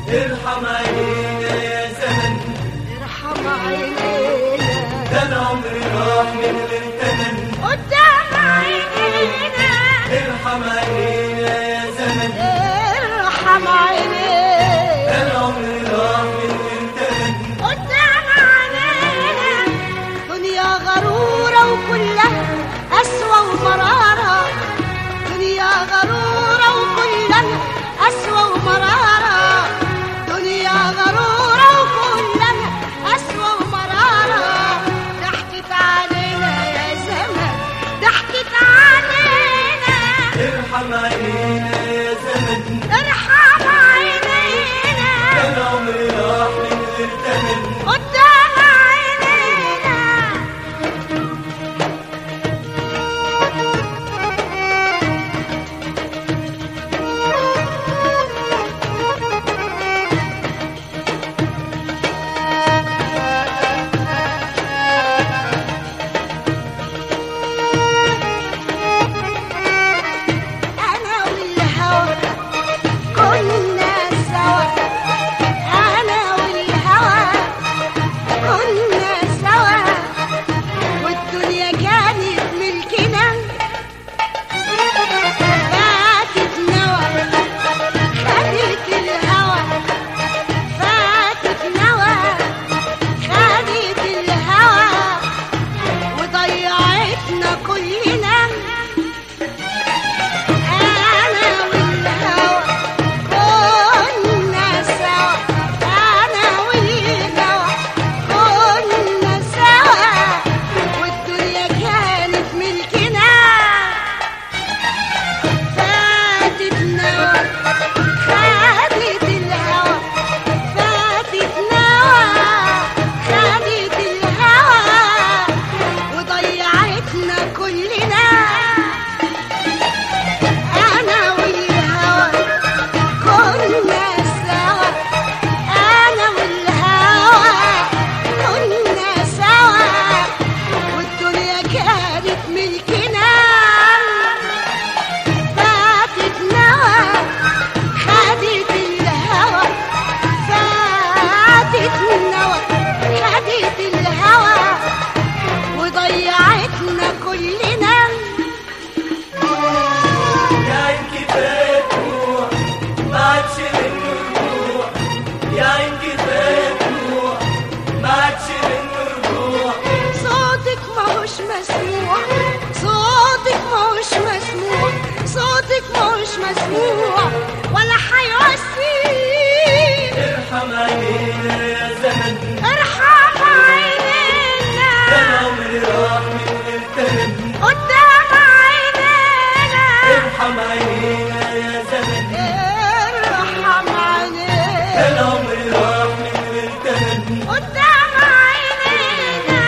ارحم عينينا يا زمن، ارحم عينينا، ده العمر راح من غير تمن قدام عينينا. ارحم عينينا يا زمن، ارحم عينينا، ده العمر راح من غير تمن قدام عينينا. دنيا غرورة وكلها قسوة ومرارة، دنيا غرورة وكلها قسوة ومرارة، دنيا غرورة وكلها قسوة ومرارة. ضحكت علينا يا زمن، ضحكت علينا. ارحم عينينا يا زمن، ارحم عينينا، ده العمر راح من غير تمن قدام عينينا. أنا والهوى كنا سوا، أنا والهوى كنا سوا، والدنيا كانت ملكنا. فاتت نوى خدت الهوى، فاتت نوى خدت الهوى، وضيعتنا كلنا. أنا والهوى كنا سوا، أنا والهوى كنا سوا، والدنيا كانت ملكنا. فاتت نوى خدت الهوى، فاتت نوى خدت الهوى، وضيعتنا كلنا. أنا والهوى كنا سوا، أنا والهوى كنا سوا، والدنيا كانت ملكنا. فاتت نوى خدت الهوى، فاتت نوى خدت الهوى، وضيعتنا كلنا. يا عين كفاية دموع ما عادش منه رجوع، يا عين كفاية دموع ما عادش منه رجوع. صوتك ماهوش مسموع، صوتك ماهوش مسموع، صوتك ماهوش مسموع ولا حيوسيل. ارحم عينينا يا زمن، ارحم عينينا، ده العمر راح من غير تمن قدام عينينا. ارحم عينينا يا زمن، ارحم ده عينينا، العمر راح من غير تمن قدام عينينا.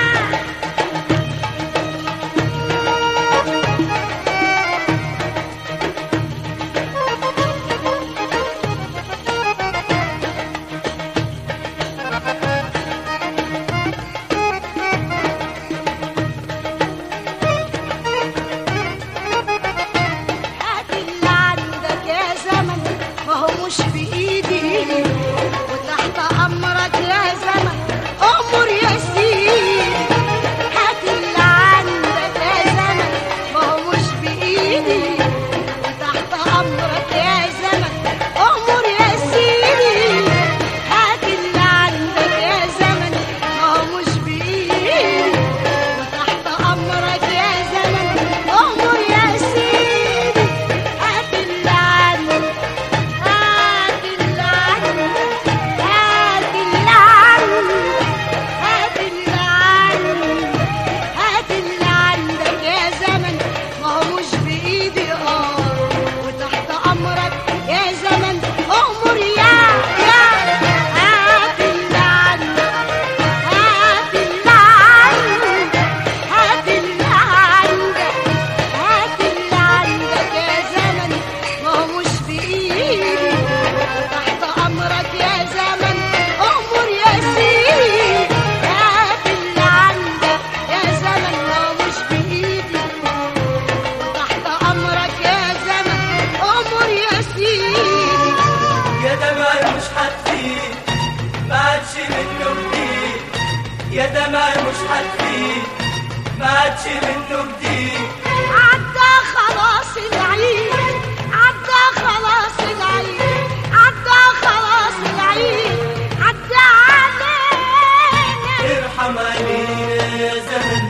هات اللي عندك يا زمن، ما هو مش بإيدي. مش هتفيد ما عادش منه جديد، يا دمع مش هتفيد ما عادش منه جديد. عدى خلاص العيد، عدى خلاص العيد، عدى خلاص العيد، عدى علينا. ارحم علينا يا زمن،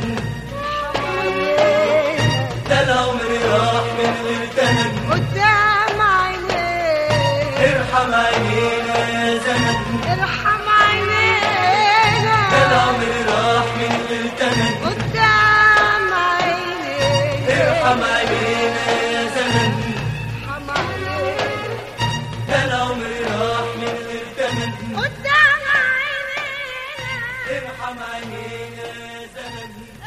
ده العمر راح من غير تمن. قدام عينينا ارحم علينا يا زمن، ارحم عينينا. ده العمر راح من غير تمن. قدام عينينا ارحم علينا يا زمن، ارحم علينا. ده العمر راح من غير تمن. قدام عينينا ارحم علينا يا زمن.